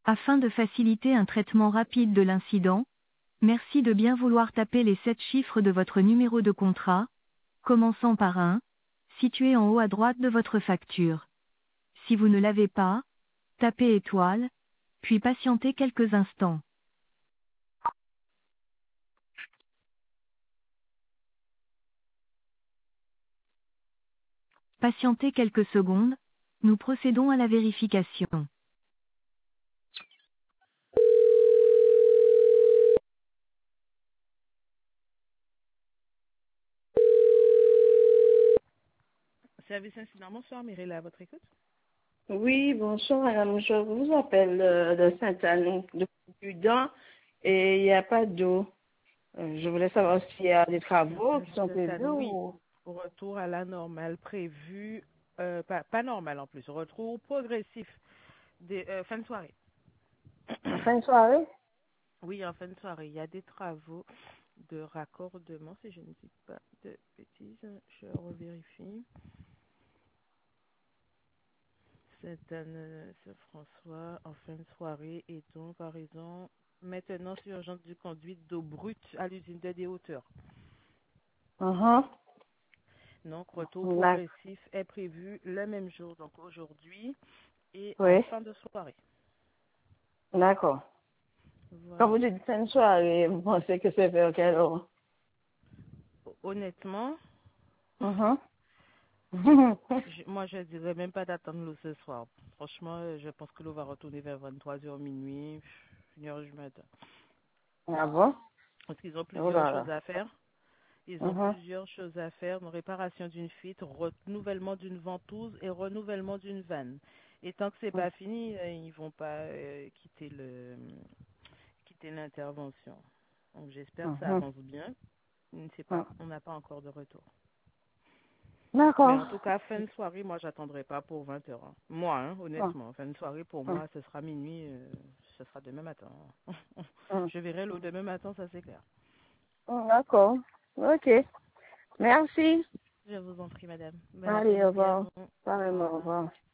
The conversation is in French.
Afin de faciliter un traitement rapide de l'incident, merci de bien vouloir taper les 7 chiffres de votre numéro de contrat, commençant par 1, situé en haut à droite de votre facture. Si vous ne l'avez pas, tapez étoile, puis patientez quelques instants. Patientez quelques secondes, nous procédons à la vérification. Service incident, bonsoir Mireille, à votre écoute. Oui, bonsoir madame. Je vous appelle de Sainte-Anne, de Prudent, et il n'y a pas d'eau. Je voulais savoir s'il y a des travaux qui sont De prévus Saint oui, ou... retour à la normale prévue, pas normale en plus, retour progressif, fin de soirée. En fin de soirée? Oui, en fin de soirée, il y a des travaux de raccordement, si je ne dis pas de bêtises, je revérifie. Saint-Anne-François en fin de soirée et donc en raison maintenance urgente du conduite d'eau brute à l'usine de des hauteurs. Mhm. Donc retour D'ac- progressif est prévu le même jour, donc aujourd'hui et en Oui, fin de soirée. d'accord. Quand vous Voilà. dites fin de soirée, vous pensez que c'est vers quelle heure? Honnêtement, Mhm. moi je dirais même pas d'attendre l'eau ce soir. Franchement, je pense que l'eau va retourner vers 23h minuit, 1h du matin. Ah bon? Parce qu'ils ont Oh plusieurs là choses là. à faire. Ils ont Mhm. plusieurs choses à faire, donc réparation d'une fuite, renouvellement d'une ventouse et renouvellement d'une vanne. Et tant que c'est pas fini, ils vont pas quitter l'intervention. Donc j'espère que ça Mhm. avance bien. Je ne sais Mhm. pas, on n'a pas encore de retour. Mais D'accord. en tout cas, fin de soirée, moi j'attendrai pas pour 20 heures. Moi, Mhm. honnêtement, fin de soirée pour Mhm. moi, ce sera minuit, ce sera demain matin. Mhm. Je verrai l'eau demain matin, ça c'est clair. D'accord. Ok. Merci. Je vous en prie, madame. Bon Allez, au après-midi à revoir. vous. Au Pareillement, au revoir. revoir.